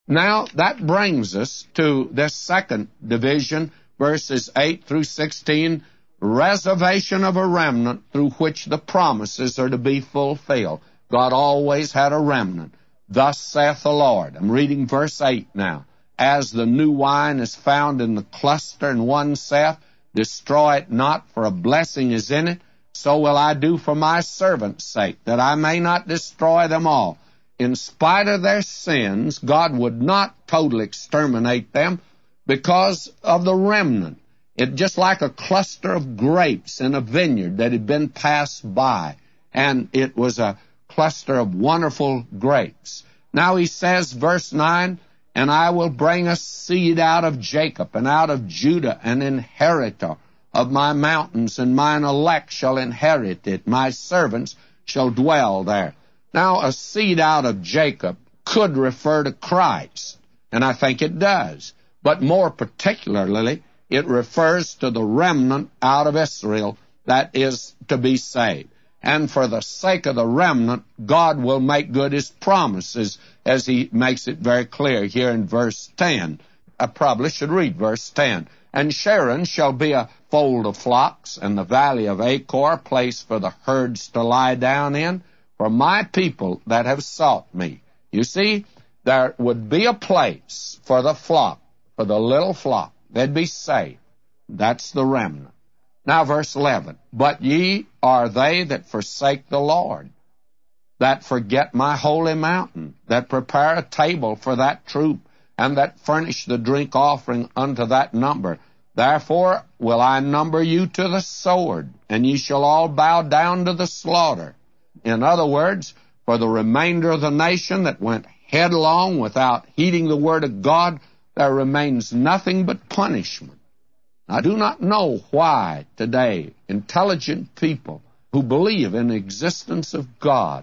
Now, that brings us to this second division, verses 8 through 16, reservation of a remnant through which the promises are to be fulfilled. God always had a remnant. Thus saith the Lord. I'm reading verse 8 now. As the new wine is found in the cluster, and one saith, destroy it not, for a blessing is in it, so will I do for my servants' sake, that I may not destroy them all. In spite of their sins, God would not totally exterminate them because of the remnant. It just like a cluster of grapes in a vineyard that had been passed by, and it was a cluster of wonderful grapes. Now he says, verse 9, and I will bring a seed out of Jacob, and out of Judah an inheritor of my mountains, and mine elect shall inherit it. My servants shall dwell there. Now, a seed out of Jacob could refer to Christ, and I think it does. But more particularly, it refers to the remnant out of Israel that is to be saved. And for the sake of the remnant, God will make good his promises, as he makes it very clear here in verse 10. I probably should read verse 10. And Sharon shall be a fold of flocks, and the valley of Achor a place for the herds to lie down in, for my people that have sought me. You see, there would be a place for the flock, for the little flock. They'd be saved. That's the remnant. Now, verse 11. But ye are they that forsake the Lord, that forget my holy mountain, that prepare a table for that troop, and that furnish the drink offering unto that number. Therefore will I number you to the sword, and ye shall all bow down to the slaughter. In other words, for the remainder of the nation that went headlong without heeding the word of God, there remains nothing but punishment. I do not know why today intelligent people who believe in the existence of God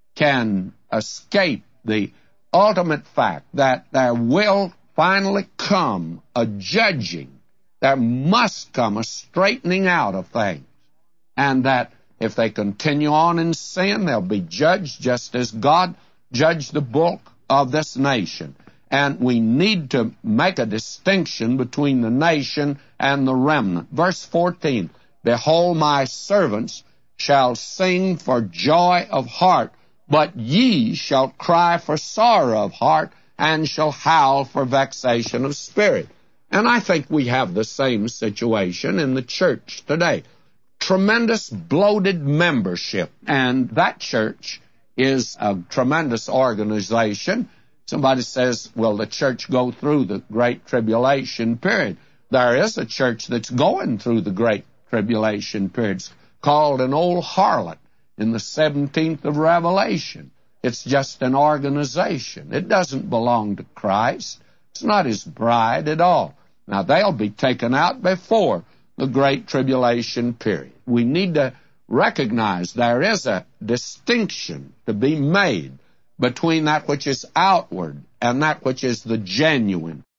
can escape the ultimate fact that there will finally come a judging. There must come a straightening out of things, and that if they continue on in sin, they'll be judged just as God judged the bulk of this nation. And we need to make a distinction between the nation and the remnant. Verse 14, behold, my servants shall sing for joy of heart, but ye shall cry for sorrow of heart, and shall howl for vexation of spirit. And I think we have the same situation in the church today. Tremendous bloated membership, and that church is a tremendous organization. Somebody says, will the church go through the Great Tribulation period? There is a church that's going through the Great Tribulation period. It's called an old harlot in the 17th of Revelation. It's just an organization. It doesn't belong to Christ. It's not his bride at all. Now, they'll be taken out before the Great Tribulation period. We need to recognize there is a distinction to be made between that which is outward and that which is the genuine.